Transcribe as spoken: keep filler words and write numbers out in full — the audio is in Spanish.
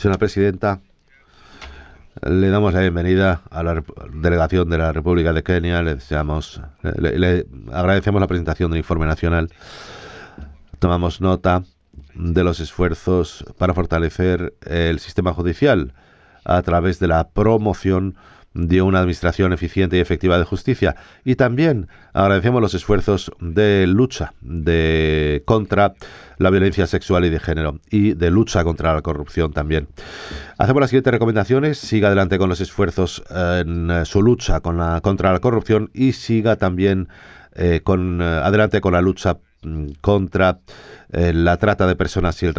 Señora presidenta, le damos la bienvenida a la delegación de la República de Kenia. Le deseamos, le, le agradecemos la presentación del informe nacional. Tomamos nota de los esfuerzos para fortalecer el sistema judicial a través de la promoción de una administración eficiente y efectiva de justicia. Y también agradecemos los esfuerzos de lucha de contra la violencia sexual y de género y de lucha contra la corrupción también. Hacemos las siguientes recomendaciones. Siga adelante con los esfuerzos en su lucha con la, contra la corrupción y siga también eh, con, eh, adelante con la lucha contra eh, la trata de personas y el